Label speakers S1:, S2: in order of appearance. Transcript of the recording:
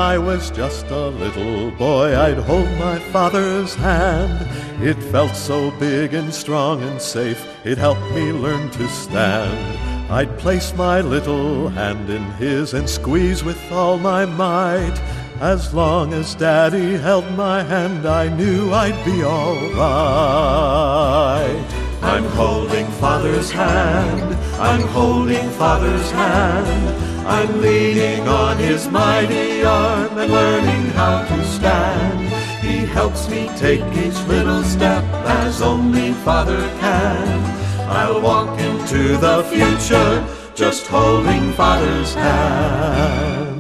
S1: I was just a little boy, I'd hold my father's hand. It felt so big and strong and safe, it helped me learn to stand. I'd place my little hand in his and squeeze with all my might. As long as Daddy held my hand, I knew I'd be all right. I'm holding Father's hand, I'm holding Father's hand. I'm leaning on his mighty arm and learning how to stand. He helps me take each little step as only Father can. I'll walk into the future just holding Father's hand.